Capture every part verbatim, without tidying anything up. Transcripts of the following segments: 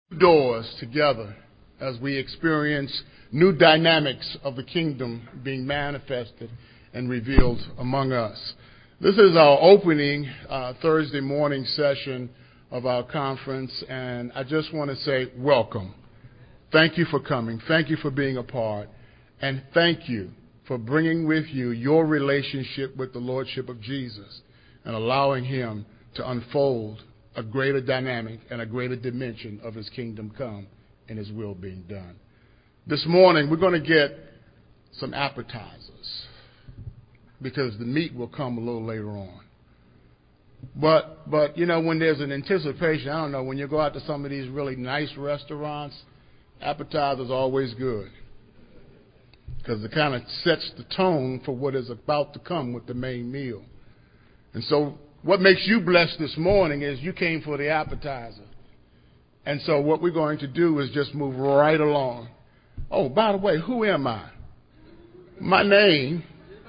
doors together as we experience new dynamics of the kingdom being manifested and revealed among us. This is our opening uh, Thursday morning session of our conference, and I just want to say welcome. Thank you for coming. Thank you for being a part, and thank you for bringing with you your relationship with the Lordship of Jesus and allowing Him to unfold a greater dynamic and a greater dimension of His kingdom come and His will being done. This morning, we're going to get some appetizers because the meat will come a little later on. But, but you know, when there's an anticipation, I don't know, when you go out to some of these really nice restaurants, appetizers are always good because it kind of sets the tone for what is about to come with the main meal. And so what makes you blessed this morning is you came for the appetizer. And so what we're going to do is just move right along. Oh, by the way, who am I? My name,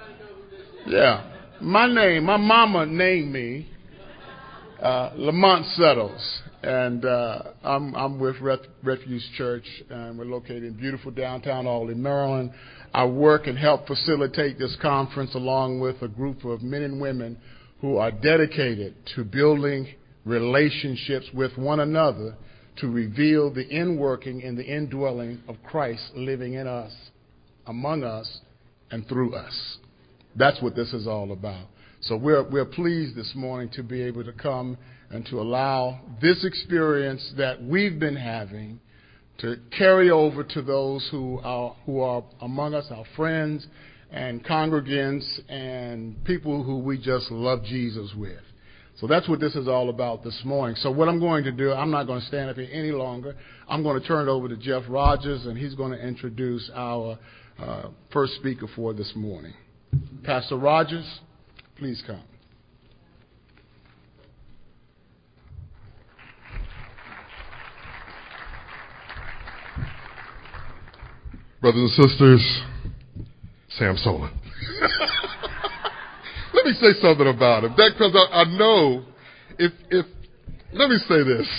yeah, my name, my mama named me uh, Lamont Settles. And uh, I'm, I'm with Ref, Refuge Church, and we're located in beautiful downtown Albany, Maryland. I work and help facilitate this conference along with a group of men and women who are dedicated to building relationships with one another to reveal the inworking and the indwelling of Christ living in us, among us, and through us. That's what this is all about. So we're, we're pleased this morning to be able to come and to allow this experience that we've been having to carry over to those who are, who are among us, our friends and congregants and people who we just love Jesus with. So that's what this is all about this morning. So what I'm going to do, I'm not going to stand up here any longer. I'm going to turn it over to Jeff Rogers, and he's going to introduce our uh, first speaker for this morning. Pastor Rogers, please come. Brothers and sisters, Sam Solon. Let me say something about him. That because I, I know if if let me say this.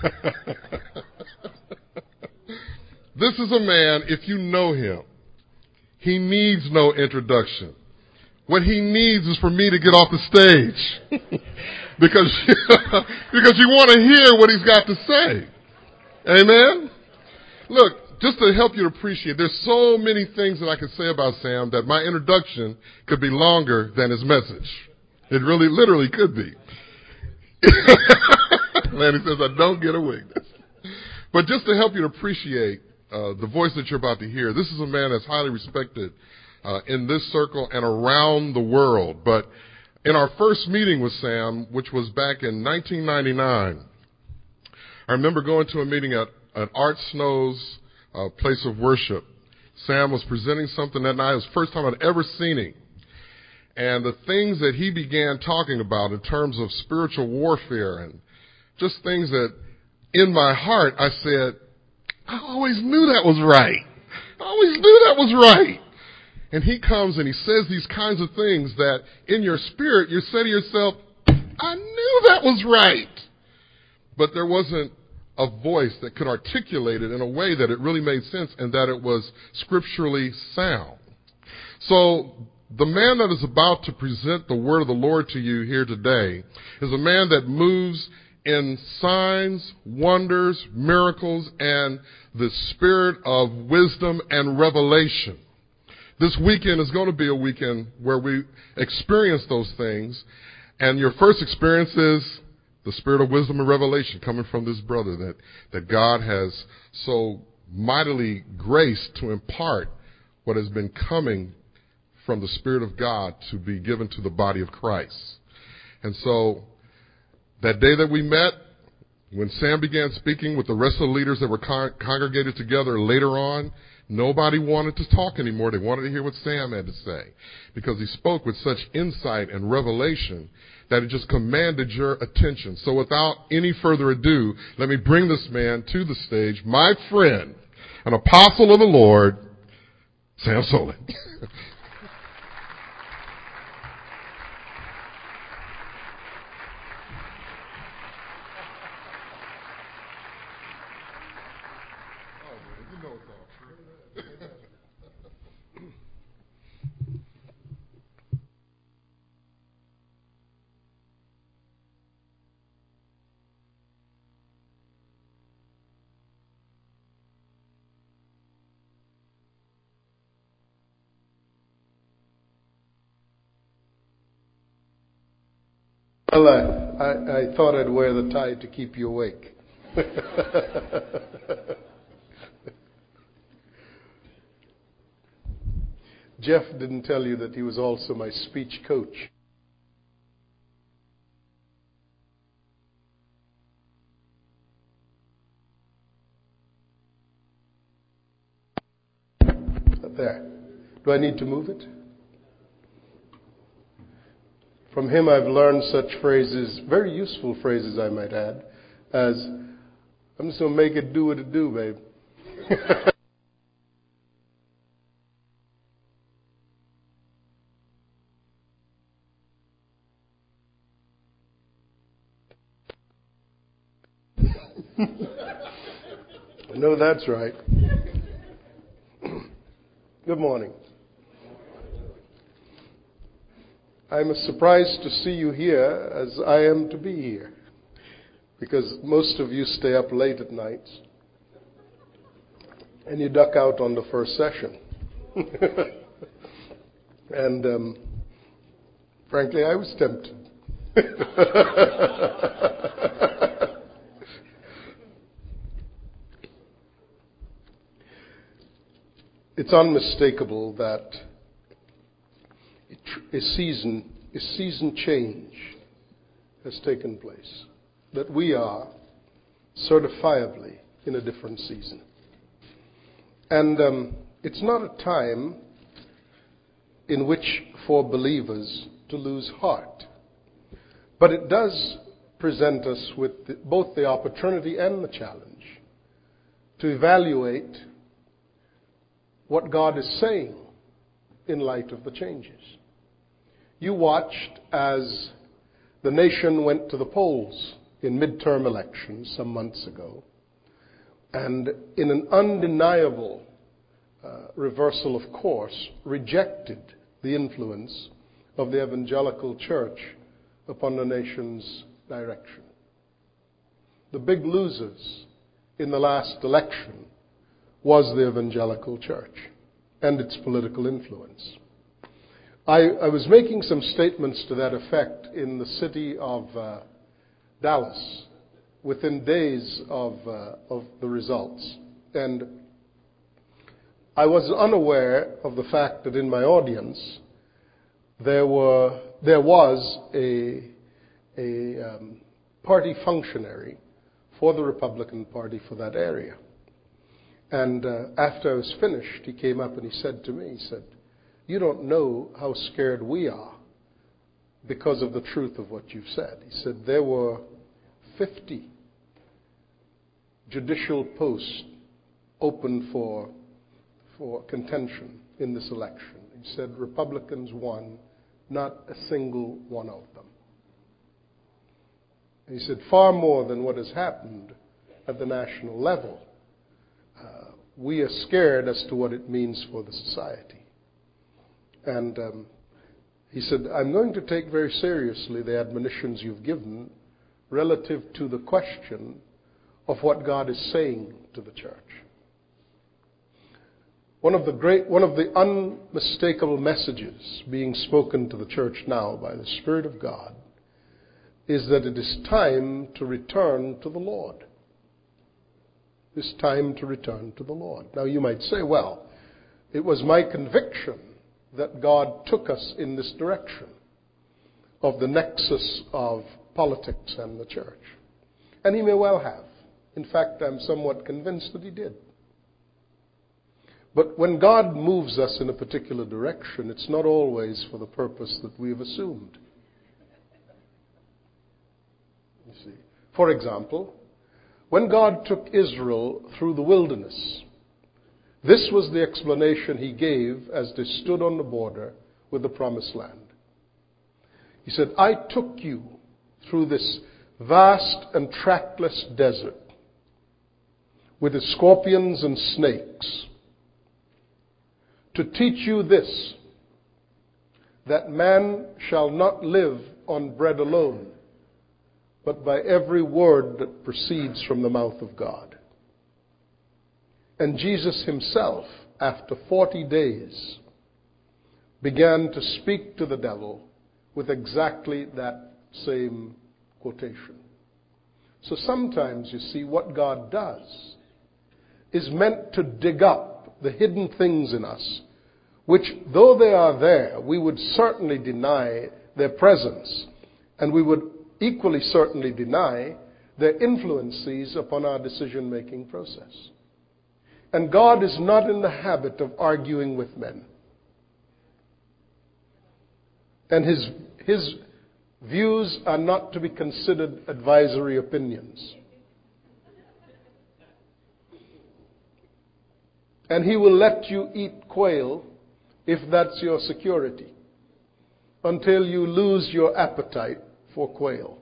This is a man, if you know him, he needs no introduction. What he needs is for me to get off the stage. because because you want to hear what he's got to say. Amen? Look, just to help you appreciate, there's so many things that I could say about Sam that my introduction could be longer than his message. It really, literally could be. Lanny says, I don't get a weakness. But just to help you appreciate uh, the voice that you're about to hear, this is a man that's highly respected uh, in this circle and around the world. But in our first meeting with Sam, which was back in nineteen ninety-nine, I remember going to a meeting at, at Art Snow's Uh, place of worship. Sam was presenting something that night. It was the first time I'd ever seen him. And the things that he began talking about in terms of spiritual warfare and just things that in my heart I said, I always knew that was right. I always knew that was right. And he comes and he says these kinds of things that in your spirit you say to yourself, I knew that was right. But there wasn't a voice that could articulate it in a way that it really made sense and that it was scripturally sound. So the man that is about to present the word of the Lord to you here today is a man that moves in signs, wonders, miracles, and the spirit of wisdom and revelation. This weekend is going to be a weekend where we experience those things, and your first experience is the spirit of wisdom and revelation coming from this brother that, that God has so mightily graced to impart what has been coming from the Spirit of God to be given to the body of Christ. And so that day that we met, when Sam began speaking with the rest of the leaders that were con- congregated together later on, nobody wanted to talk anymore. They wanted to hear what Sam had to say because he spoke with such insight and revelation that it just commanded your attention. So without any further ado, let me bring this man to the stage, my friend, an apostle of the Lord, Sam Solon. Well, I, I, I thought I'd wear the tie to keep you awake. Jeff didn't tell you that he was also my speech coach. There. Do I need to move it? From him I've learned such phrases, very useful phrases I might add, as, I'm just going to make it do what it do, babe. No, that's right. Good morning. I'm as surprised to see you here as I am to be here, because most of you stay up late at nights and you duck out on the first session. And um, frankly, I was tempted. It's unmistakable that a season, a season change has taken place. That we are certifiably in a different season. And um, it's not a time in which for believers to lose heart. But it does present us with the, both the opportunity and the challenge to evaluate what God is saying in light of the changes. You watched as the nation went to the polls in midterm elections some months ago, and in an undeniable uh, reversal of course, rejected the influence of the evangelical church upon the nation's direction. The big losers in the last election was the evangelical church and its political influence. I, I was making some statements to that effect in the city of uh, Dallas within days of, uh, of the results. And I was unaware of the fact that in my audience there were there was a, a um, party functionary for the Republican Party for that area. And uh, after I was finished, he came up and he said to me, he said, "You don't know how scared we are because of the truth of what you've said." He said, "There were fifty judicial posts open for, for contention in this election." He said, "Republicans won not a single one of them." He said, "Far more than what has happened at the national level, uh, we are scared as to what it means for the society." And um, he said, "I'm going to take very seriously the admonitions you've given relative to the question of what God is saying to the church." One of the great, one of the unmistakable messages being spoken to the church now by the Spirit of God is that it is time to return to the Lord. It's time to return to the Lord. Now you might say, well, it was my conviction that God took us in this direction of the nexus of politics and the church. And he may well have. In fact, I'm somewhat convinced that he did. But when God moves us in a particular direction, it's not always for the purpose that we've assumed. You see. For example, when God took Israel through the wilderness, this was the explanation he gave as they stood on the border with the promised land. He said, "I took you through this vast and trackless desert with the scorpions and snakes, to teach you this, that man shall not live on bread alone, but by every word that proceeds from the mouth of God. And Jesus himself, after forty days, began to speak to the devil with exactly that same quotation. So sometimes, you see, what God does is meant to dig up the hidden things in us, which, though they are there, we would certainly deny their presence, and we would equally certainly deny their influences upon our decision-making process. And God is not in the habit of arguing with men. And his, his views are not to be considered advisory opinions. And he will let you eat quail if that's your security, until you lose your appetite for quail.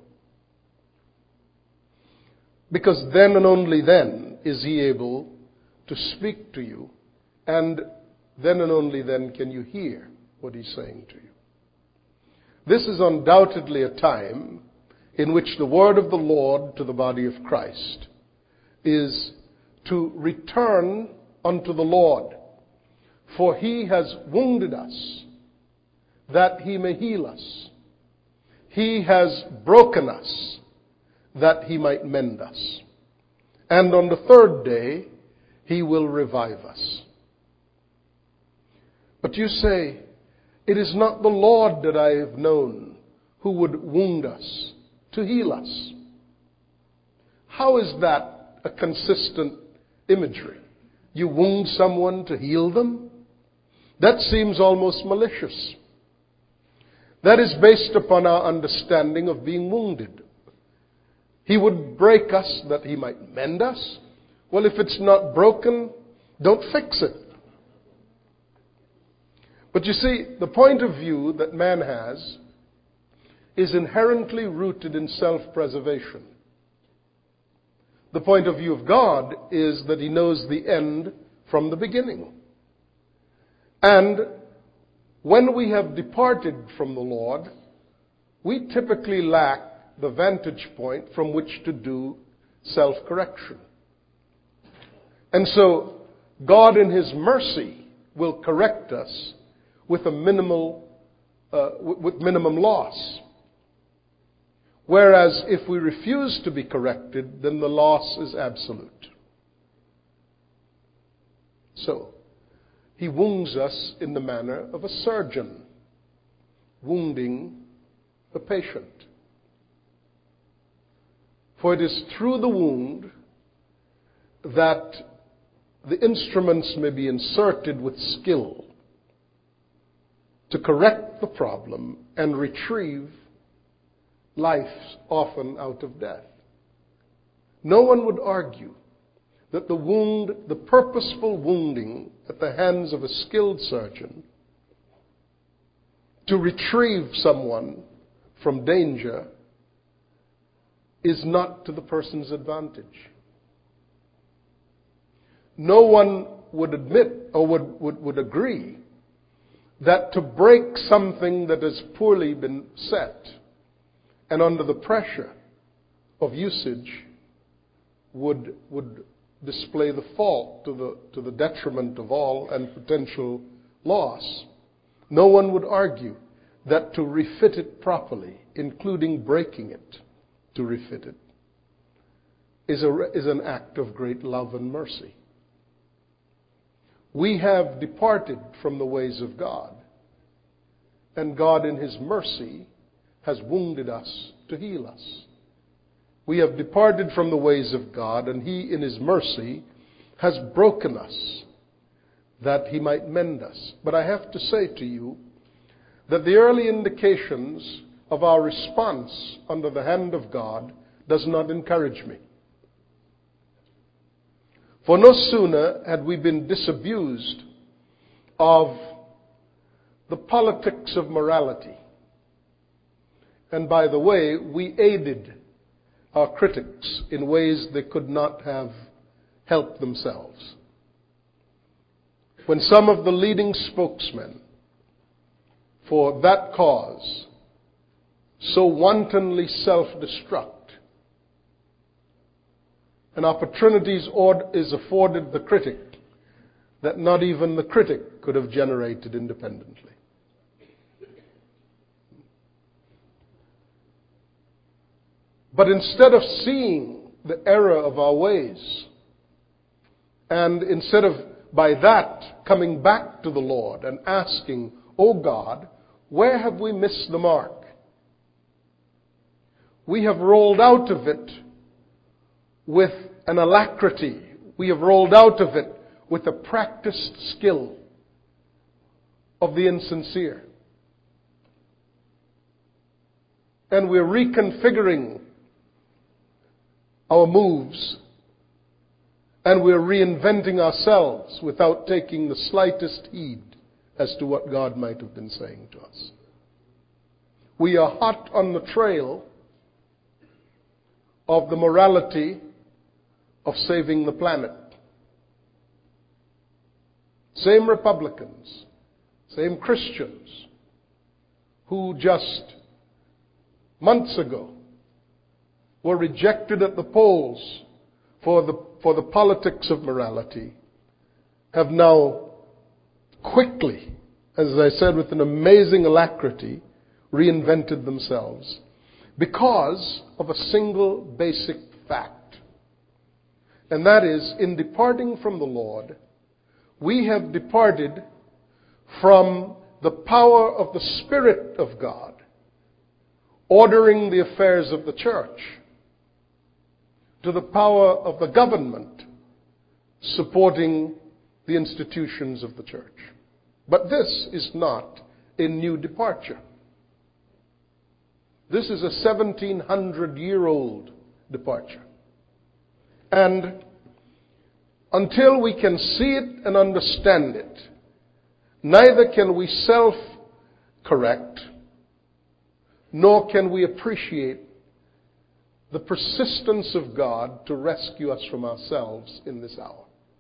Because then and only then is he able to speak to you, and then and only then can you hear what he's saying to you. This is undoubtedly a time in which the word of the Lord to the body of Christ is to return unto the Lord, for he has wounded us that he may heal us. He has broken us that he might mend us. And on the third day, he will revive us. But you say, it is not the Lord that I have known who would wound us to heal us. How is that a consistent imagery? You wound someone to heal them? That seems almost malicious. That is based upon our understanding of being wounded. He would break us that he might mend us. Well, if it's not broken, don't fix it. But you see, the point of view that man has is inherently rooted in self-preservation. The point of view of God is that he knows the end from the beginning. And when we have departed from the Lord, we typically lack the vantage point from which to do self-correction. And so, God in his mercy will correct us with a minimal, uh, with minimum loss. Whereas if we refuse to be corrected, then the loss is absolute. So, he wounds us in the manner of a surgeon wounding a patient. For it is through the wound that the instruments may be inserted with skill to correct the problem and retrieve life, often out of death. No one would argue that the wound, the purposeful wounding at the hands of a skilled surgeon to retrieve someone from danger is not to the person's advantage. No one would admit or would, would, would agree that to break something that has poorly been set and under the pressure of usage would, would display the fault to the, to the detriment of all and potential loss. No one would argue that to refit it properly, including breaking it to refit it, is, a, is an act of great love and mercy. We have departed from the ways of God, and God in his mercy has wounded us to heal us. We have departed from the ways of God, and he in his mercy has broken us that he might mend us. But I have to say to you that the early indications of our response under the hand of God does not encourage me. For no sooner had we been disabused of the politics of morality, and by the way, we aided our critics in ways they could not have help themselves. When some of the leading spokesmen for that cause so wantonly self-destruct, an opportunity is afforded the critic that not even the critic could have generated independently. But instead of seeing the error of our ways, and instead of by that coming back to the Lord and asking, "Oh God, where have we missed the mark?" we have rolled out of it with an alacrity. We have rolled out of it with a practiced skill of the insincere. And we're reconfiguring our moves, and we're reinventing ourselves without taking the slightest heed as to what God might have been saying to us. We are hot on the trail of the morality of saving the planet. Same Republicans, same Christians who just months ago were rejected at the polls for the, for the politics of morality have now quickly, as I said, with an amazing alacrity, reinvented themselves because of a single basic fact. And that is, in departing from the Lord, we have departed from the power of the Spirit of God ordering the affairs of the church to the power of the government supporting the institutions of the church. But this is not a new departure. This is a seventeen hundred year old departure. And until we can see it and understand it, neither can we self-correct, nor can we appreciate the persistence of God to rescue us from ourselves in this hour.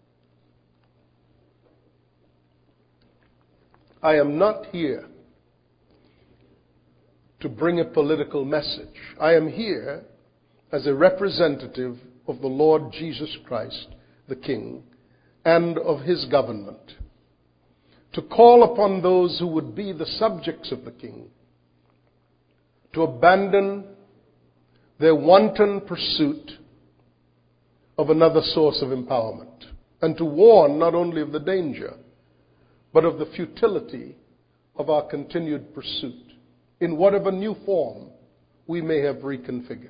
I am not here to bring a political message. I am here as a representative of the Lord Jesus Christ, the King, and of His government, to call upon those who would be the subjects of the King to abandon their wanton pursuit of another source of empowerment, and to warn not only of the danger, but of the futility of our continued pursuit in whatever new form we may have reconfigured.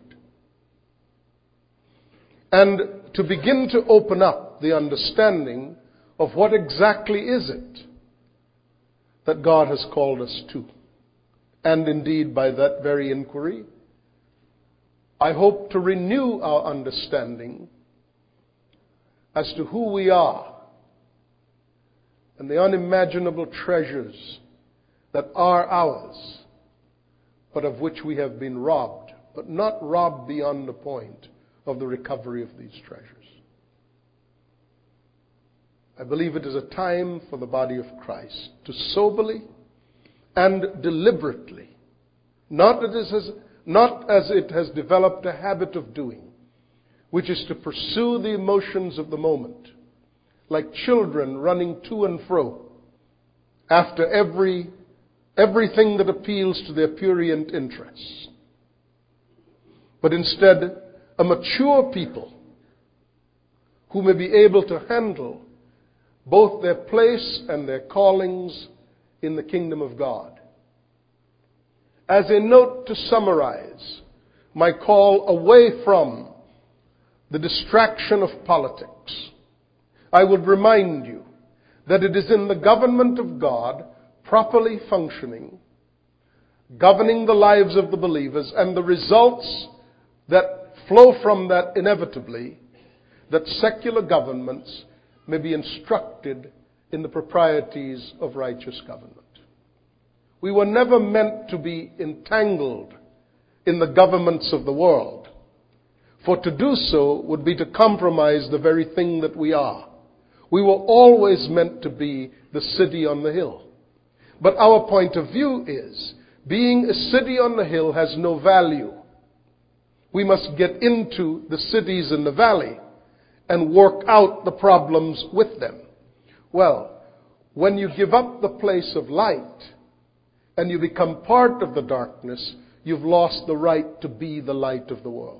And to begin to open up the understanding of what exactly is it that God has called us to. And indeed, by that very inquiry, I hope to renew our understanding as to who we are and the unimaginable treasures that are ours, but of which we have been robbed, but not robbed beyond the point of the recovery of these treasures. I believe it is a time for the body of Christ to soberly and deliberately, not as, it has, not as it has developed a habit of doing, which is to pursue the emotions of the moment, like children running to and fro after every everything that appeals to their prurient interests. But instead, a mature people who may be able to handle both their place and their callings in the kingdom of God. As a note to summarize my call away from the distraction of politics, I would remind you that it is in the government of God, properly functioning, governing the lives of the believers, and the results that flow from that inevitably, that secular governments may be instructed in the proprieties of righteous government. We were never meant to be entangled in the governments of the world, For to do so would be to compromise the very thing that we are. We were always meant to be the city on the hill. But our point of view is, being a city on the hill has no value. We must get into the cities in the valley and work out the problems with them. Well, when you give up the place of light and you become part of the darkness, you've lost the right to be the light of the world.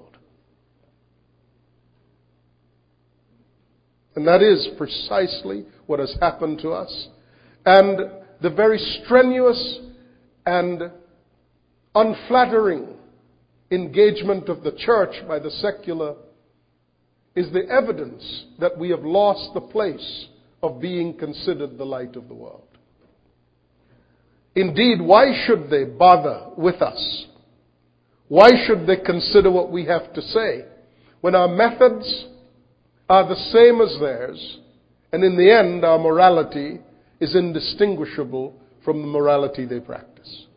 And that is precisely what has happened to us. And the very strenuous and unflattering engagement of the church by the secular is the evidence that we have lost the place of being considered the light of the world. Indeed, why should they bother with us? Why should they consider what we have to say when our methods are the same as theirs, and in the end our morality is indistinguishable from the morality they practice?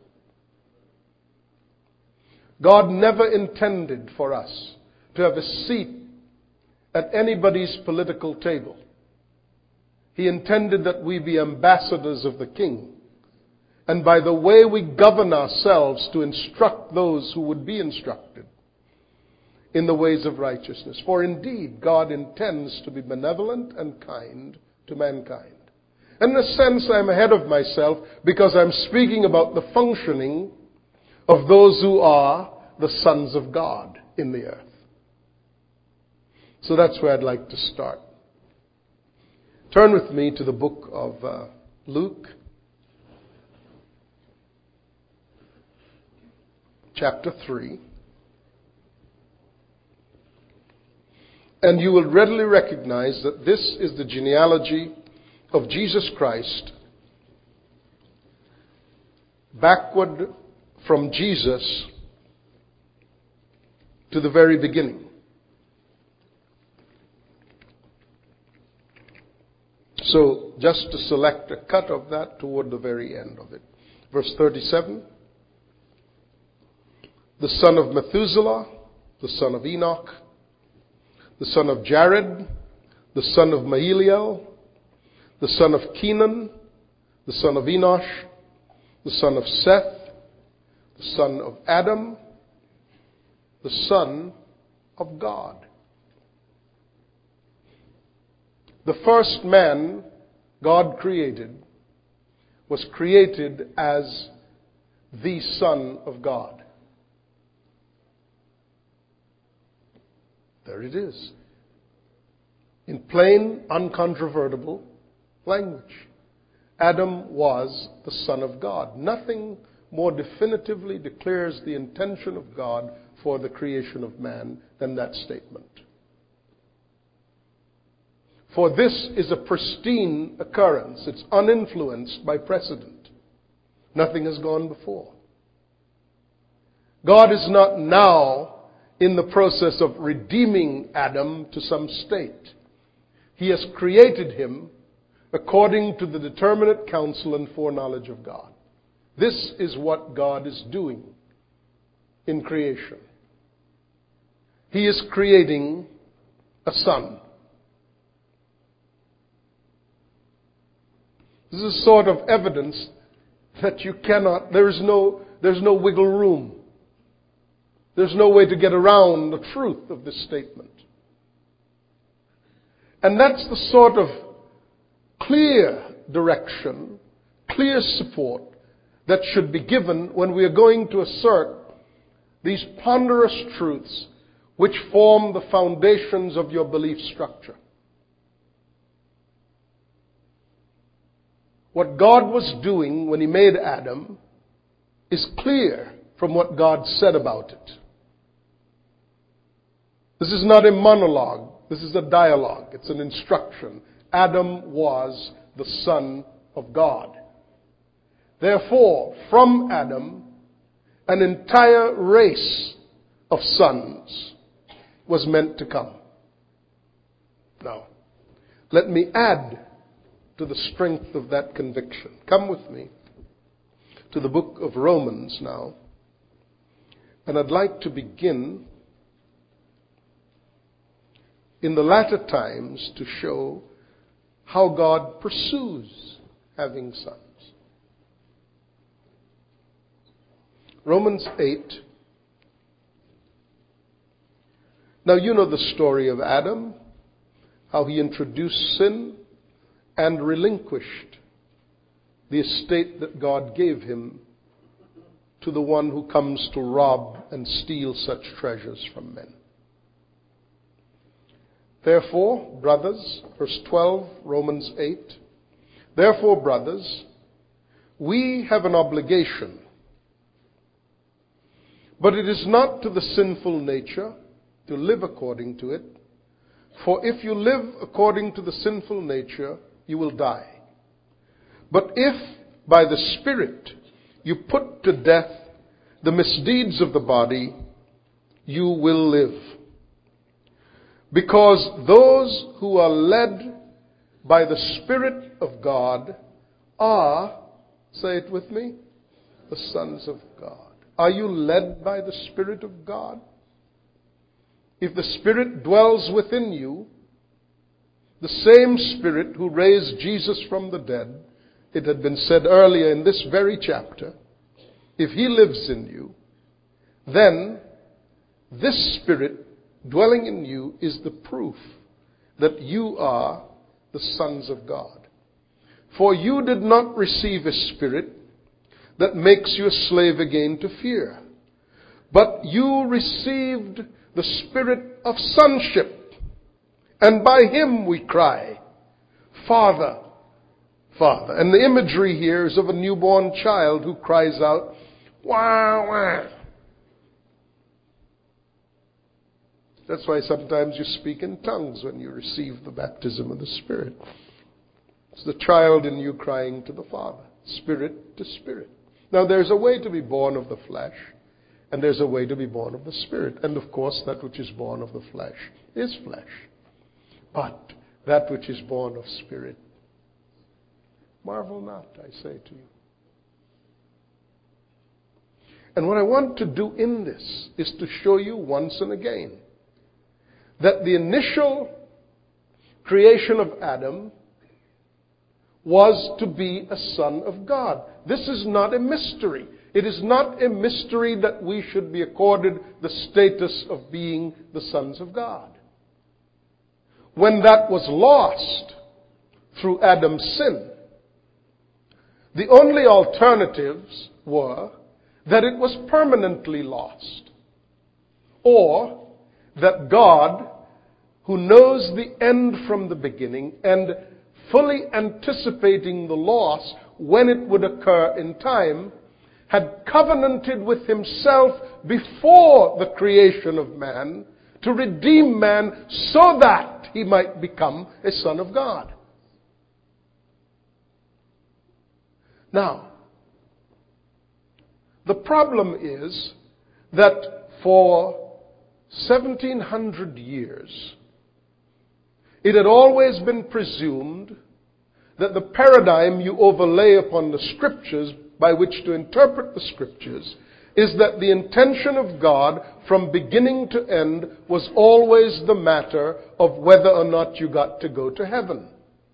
God never intended for us to have a seat at anybody's political table. He intended that we be ambassadors of the King, and by the way we govern ourselves to instruct those who would be instructed in the ways of righteousness. For indeed, God intends to be benevolent and kind to mankind. And in a sense, I'm ahead of myself because I'm speaking about the functioning of those who are the sons of God in the earth. So that's where I'd like to start. Turn with me to the book of uh, Luke, chapter three. And you will readily recognize that this is the genealogy of Jesus Christ, backward from Jesus to the very beginning. So, just to select a cut of that toward the very end of it. Verse thirty-seven. The son of Methuselah, the son of Enoch, the son of Jared, the son of Mahalalel, the son of Kenan, the son of Enosh, the son of Seth, the son of Adam, the son of God. The first man God created was created as the Son of God. There it is. In plain, uncontrovertible language. Adam was the Son of God. Nothing more definitively declares the intention of God for the creation of man than that statement. For this is a pristine occurrence. It's uninfluenced by precedent. Nothing has gone before. God is not now in the process of redeeming Adam to some state. He has created him according to the determinate counsel and foreknowledge of God. This is what God is doing in creation. He is creating a son. This is sort of evidence that you cannot, there's no, there's no wiggle room. There's no way to get around the truth of this statement. And that's the sort of clear direction, clear support that should be given when we are going to assert these ponderous truths which form the foundations of your belief structure. What God was doing when He made Adam is clear from what God said about it. This is not a monologue. This is a dialogue. It's an instruction. Adam was the Son of God. Therefore, from Adam, an entire race of sons was meant to come. Now, let me add to the strength of that conviction. Come with me to the book of Romans now. And I'd like to begin in the latter times to show how God pursues having sons. Romans eight. Now you know the story of Adam, how he introduced sin and relinquished the estate that God gave him to the one who comes to rob and steal such treasures from men. Therefore, brothers, verse twelve, Romans eight, therefore, brothers, we have an obligation, but it is not to the sinful nature to live according to it, for if you live according to the sinful nature, you will die. But if by the Spirit you put to death the misdeeds of the body, you will live. Because those who are led by the Spirit of God are, say it with me, the sons of God. Are you led by the Spirit of God? If the Spirit dwells within you, the same Spirit who raised Jesus from the dead, it had been said earlier in this very chapter, if He lives in you, then this Spirit dwelling in you is the proof that you are the sons of God. For you did not receive a spirit that makes you a slave again to fear, but you received the Spirit of sonship, and by Him we cry, Father, Father. And the imagery here is of a newborn child who cries out, wah, wah. That's why sometimes you speak in tongues when you receive the baptism of the Spirit. It's the child in you crying to the Father, spirit to spirit. Now there's a way to be born of the flesh, and there's a way to be born of the Spirit. And of course, that which is born of the flesh is flesh. But that which is born of Spirit, marvel not, I say to you. And what I want to do in this is to show you once and again that the initial creation of Adam was to be a son of God. This is not a mystery. It is not a mystery that we should be accorded the status of being the sons of God. When that was lost through Adam's sin, the only alternatives were that it was permanently lost, or that God, who knows the end from the beginning and fully anticipating the loss when it would occur in time, had covenanted with Himself before the creation of man to redeem man so that he might become a son of God. Now, the problem is that for seventeen hundred years, it had always been presumed that the paradigm you overlay upon the Scriptures by which to interpret the Scriptures is that the intention of God from beginning to end was always the matter of whether or not you got to go to heaven.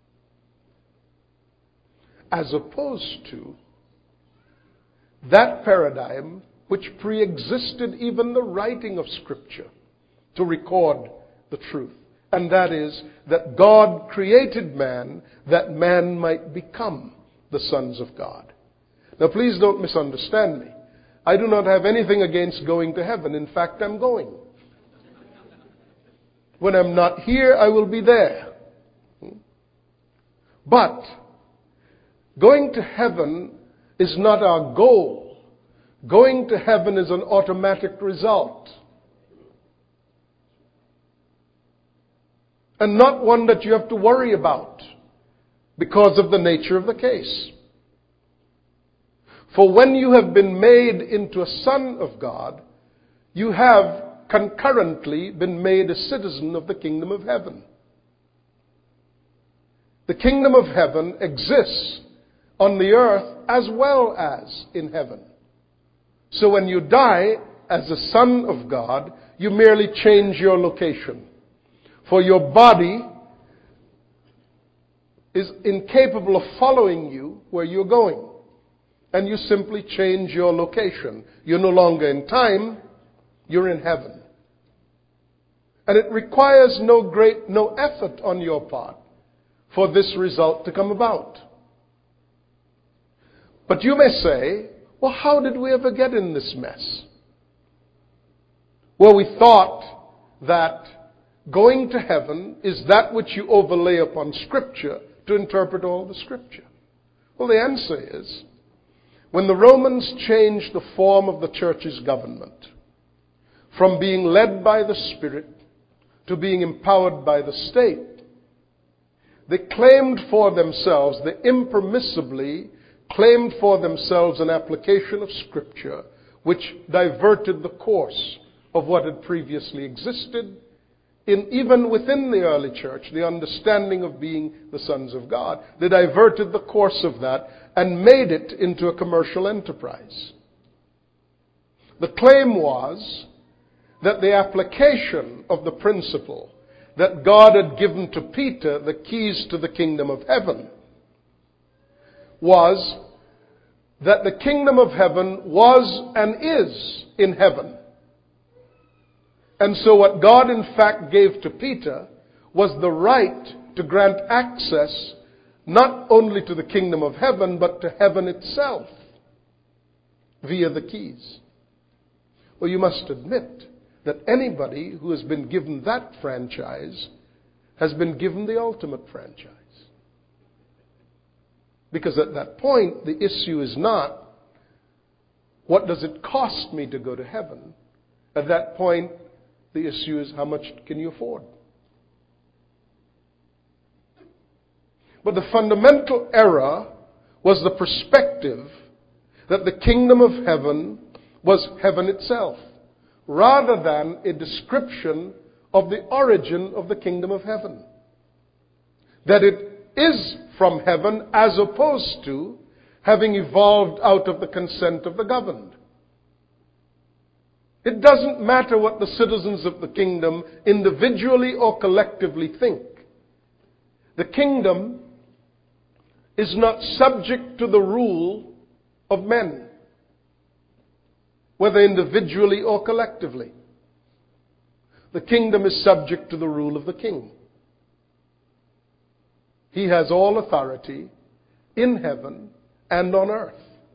As opposed to that paradigm which pre-existed even the writing of Scripture to record the truth. And that is that God created man that man might become the sons of God. Now please don't misunderstand me. I do not have anything against going to heaven. In fact, I'm going. When I'm not here, I will be there. But going to heaven is not our goal. Going to heaven is an automatic result. And not one that you have to worry about because of the nature of the case. For when you have been made into a son of God, you have concurrently been made a citizen of the kingdom of heaven. The kingdom of heaven exists on the earth as well as in heaven. So when you die as a son of God, you merely change your location. For your body is incapable of following you where you're going. And you simply change your location. You're no longer in time, you're in heaven. And it requires no great, no effort on your part for this result to come about. But you may say, well, how did we ever get in this mess? Well, we thought that going to heaven is that which you overlay upon Scripture to interpret all the Scripture. Well, the answer is, when the Romans changed the form of the church's government from being led by the Spirit to being empowered by the state, they claimed for themselves, they impermissibly claimed for themselves an application of Scripture which diverted the course of what had previously existed in even within the early church, the understanding of being the sons of God. They diverted the course of that and made it into a commercial enterprise. The claim was that the application of the principle that God had given to Peter the keys to the kingdom of heaven was that the kingdom of heaven was and is in heaven. And so what God in fact gave to Peter was the right to grant access not only to the kingdom of heaven, but to heaven itself via the keys. Well, you must admit that anybody who has been given that franchise has been given the ultimate franchise. Because at that point, the issue is not, what does it cost me to go to heaven? At that point, the issue is, how much can you afford? But the fundamental error was the perspective that the kingdom of heaven was heaven itself, rather than a description of the origin of the kingdom of heaven. That it is from heaven as opposed to having evolved out of the consent of the governed. It doesn't matter what the citizens of the kingdom individually or collectively think. The kingdom is not subject to the rule of men, whether individually or collectively. The kingdom is subject to the rule of the king. He has all authority in heaven and on earth.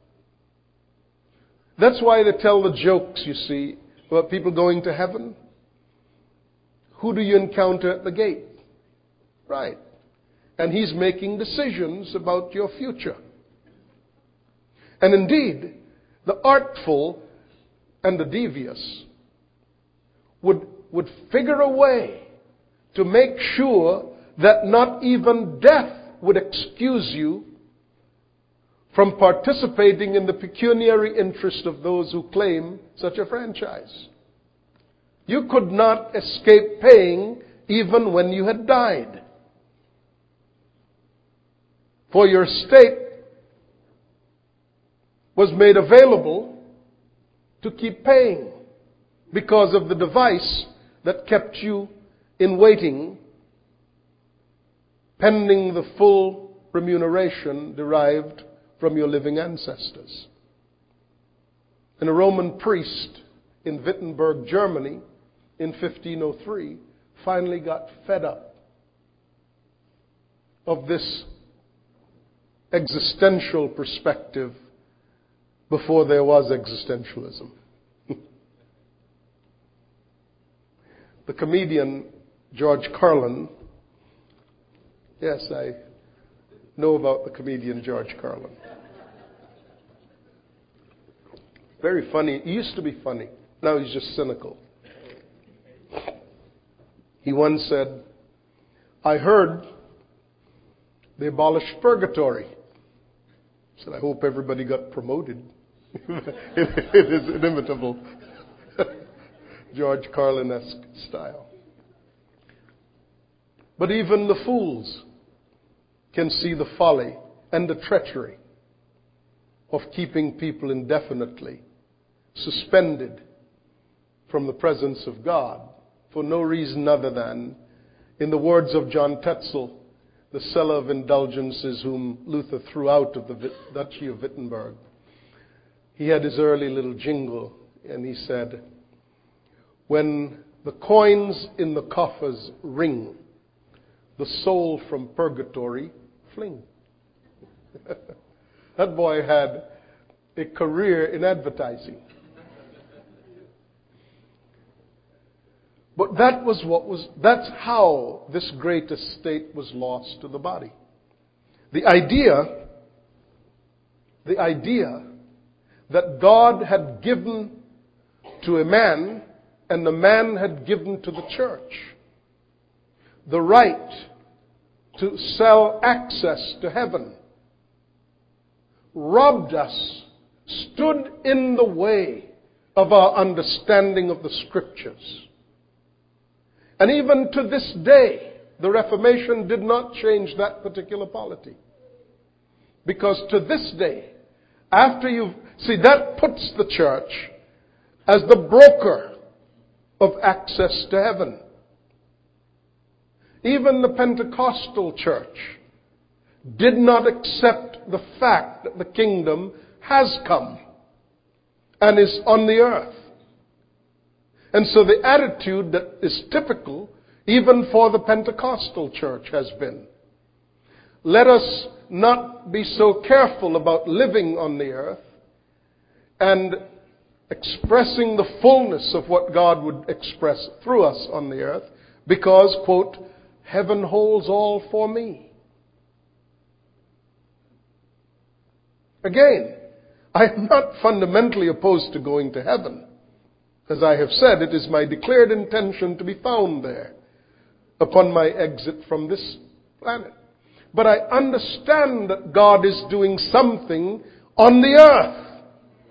That's why they tell the jokes, you see, about people going to heaven. Who do you encounter at the gate? Right. And he's making decisions about your future. And indeed, the artful and the devious would, would figure a way to make sure that not even death would excuse you from participating in the pecuniary interest of those who claim such a franchise. You could not escape paying even when you had died. For your estate was made available to keep paying because of the device that kept you in waiting pending the full remuneration derived from your living ancestors. And a Roman priest in Wittenberg, Germany, in fifteen oh three, finally got fed up of this existential perspective before there was existentialism. The comedian George Carlin, yes, I know about the comedian George Carlin. Very funny. He used to be funny. Now he's just cynical. He once said, I heard they abolished purgatory. He said, I hope everybody got promoted. It is inimitable George Carlin-esque style. But even the fools can see the folly and the treachery of keeping people indefinitely suspended from the presence of God for no reason other than In the words of John Tetzel, the seller of indulgences whom Luther threw out of the Duchy of Wittenberg, he had his early little jingle, and he said, "When the coins in the coffers ring, the soul from purgatory fling." That boy had a career in advertising. But that was what was, that's how this great estate was lost to the body. The idea, the idea that God had given to a man and the man had given to the church the right to sell access to heaven, robbed us, stood in the way of our understanding of the Scriptures. And even to this day, the Reformation did not change that particular polity. Because to this day, after you see, that puts the church as the broker of access to heaven. Even the Pentecostal church did not accept the fact that the kingdom has come and is on the earth. And so the attitude that is typical even for the Pentecostal church has been, let us not be so careful about living on the earth and expressing the fullness of what God would express through us on the earth, because, quote, heaven holds all for me. Again, I am not fundamentally opposed to going to heaven. As I have said, it is my declared intention to be found there upon my exit from this planet. But I understand that God is doing something on the earth.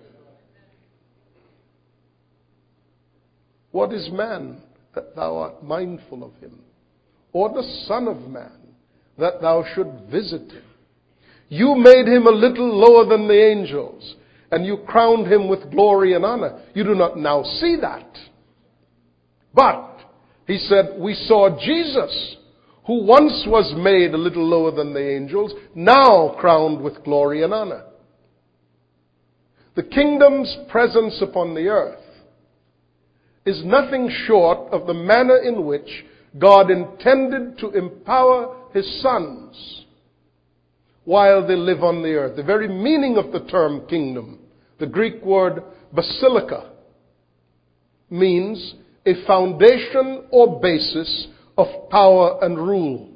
What is man that thou art mindful of him? Or the Son of Man that thou should visit him? You made him a little lower than the angels, and you crowned him with glory and honor. You do not now see that. But, he said, we saw Jesus, who once was made a little lower than the angels, now crowned with glory and honor. The kingdom's presence upon the earth is nothing short of the manner in which God intended to empower his sons while they live on the earth. The very meaning of the term kingdom, the Greek word basilica, means a foundation or basis of power and rule.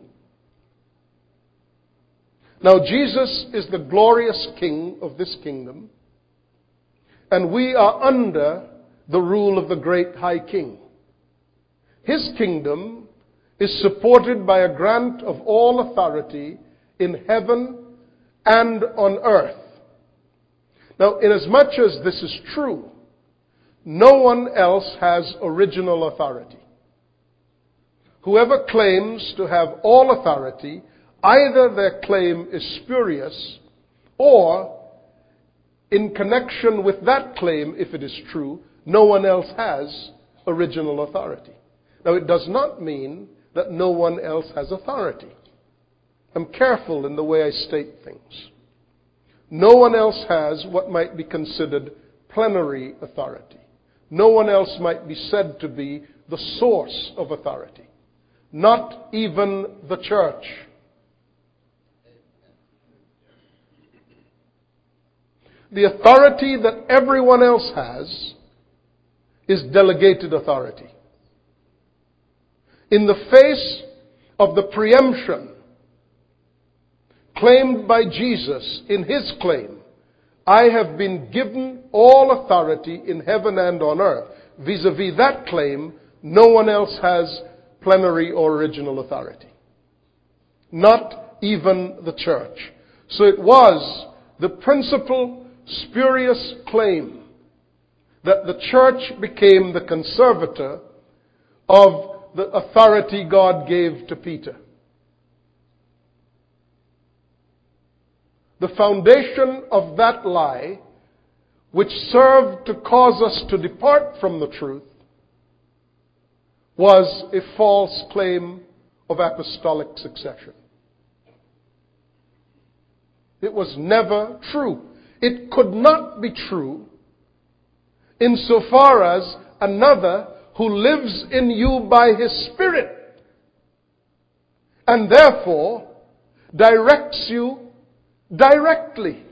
Now, Jesus is the glorious King of this kingdom, and we are under the rule of the great High King. His kingdom is supported by a grant of all authority in heaven and on earth. Now, inasmuch as this is true, no one else has original authority. Whoever claims to have all authority, either their claim is spurious, or in connection with that claim, if it is true, no one else has original authority. Now, it does not mean that no one else has authority. I'm careful in the way I state things. No one else has what might be considered plenary authority. No one else might be said to be the source of authority. Not even the church. The authority that everyone else has is delegated authority. In the face of the preemption claimed by Jesus in his claim, I have been given all authority in heaven and on earth. Vis-a-vis that claim, no one else has plenary or original authority. Not even the church. So it was the principal spurious claim that the church became the conservator of the authority God gave to Peter. The foundation of that lie, which served to cause us to depart from the truth, was a false claim of apostolic succession. It was never true. It could not be true insofar as another who lives in you by his Spirit and therefore directs you directly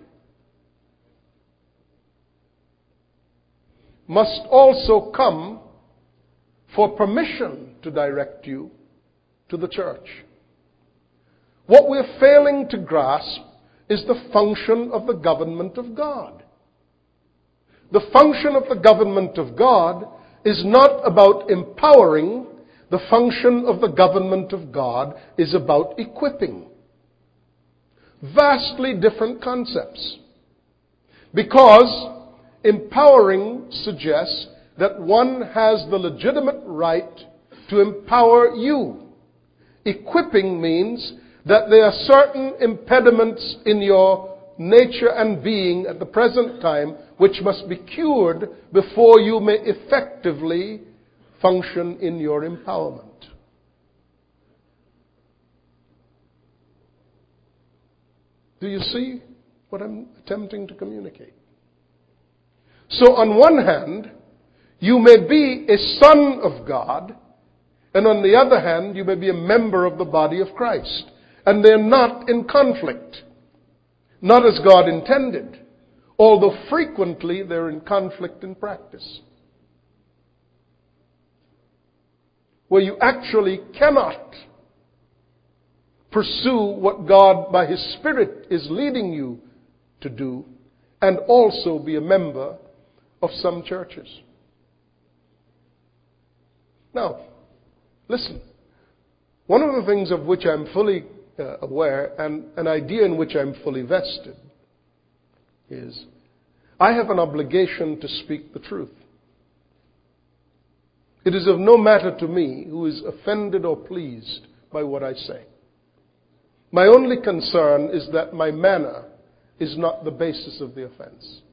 must also come for permission to direct you to the church. What we're failing to grasp is the function of the government of God. The function of the government of God is not about empowering. The function of the government of God is about equipping. Vastly different concepts. Because empowering suggests that one has the legitimate right to empower you. Equipping means that there are certain impediments in your nature and being at the present time which must be cured before you may effectively function in your empowerment. Do you see what I'm attempting to communicate? So on one hand, you may be a son of God, and on the other hand, you may be a member of the body of Christ. And they're not in conflict. Not as God intended. Although frequently they're in conflict in practice. Where you actually cannot pursue what God by His Spirit is leading you to do and also be a member of some churches. Now, listen. One of the things of which I'm fully uh, aware and an idea in which I'm fully vested is I have an obligation to speak the truth. It is of no matter to me who is offended or pleased by what I say. My only concern is that my manner is not the basis of the offense.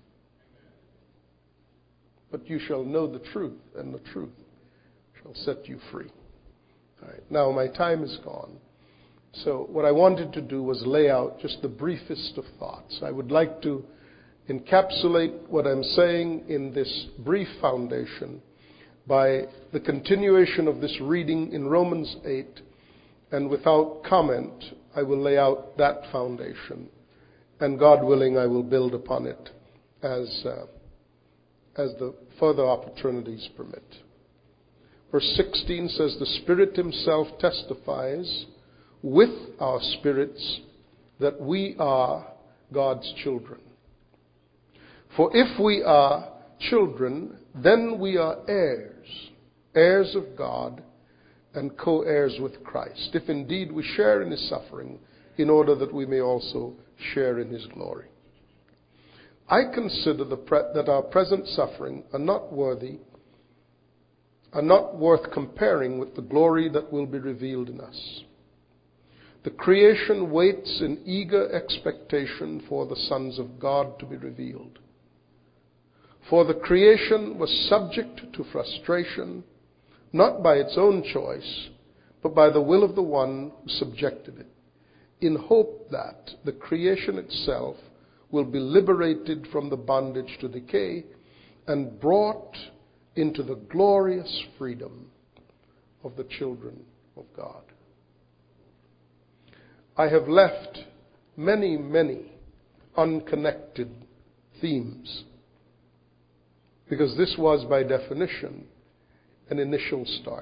But you shall know the truth, and the truth shall set you free. All right. Now my time is gone. So what I wanted to do was lay out just the briefest of thoughts. I would like to encapsulate what I'm saying in this brief foundation by the continuation of this reading in Romans eight, and without comment, I will lay out that foundation, and God willing, I will build upon it as uh, as the further opportunities permit. Verse sixteen says, "The Spirit Himself testifies with our spirits that we are God's children. For if we are children, then we are heirs, heirs of God, and co-heirs with Christ, if indeed we share in His suffering, in order that we may also share in His glory. I consider the pre- that our present suffering are not worthy, are not worth comparing with the glory that will be revealed in us. The creation waits in eager expectation for the sons of God to be revealed. For the creation was subject to frustration, not by its own choice, but by the will of the one who subjected it, in hope that the creation itself will be liberated from the bondage to decay and brought into the glorious freedom of the children of God." I have left many, many unconnected themes, because this was, by definition, an initial start.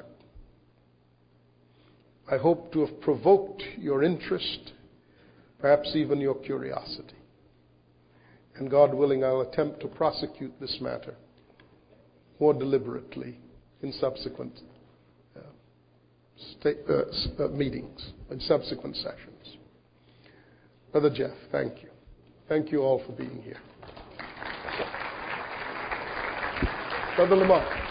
I hope to have provoked your interest, perhaps even your curiosity. And God willing, I'll attempt to prosecute this matter more deliberately in subsequent uh, state, uh, uh, meetings, in subsequent sessions. Brother Jeff, thank you. Thank you all for being here. Brother Lamar.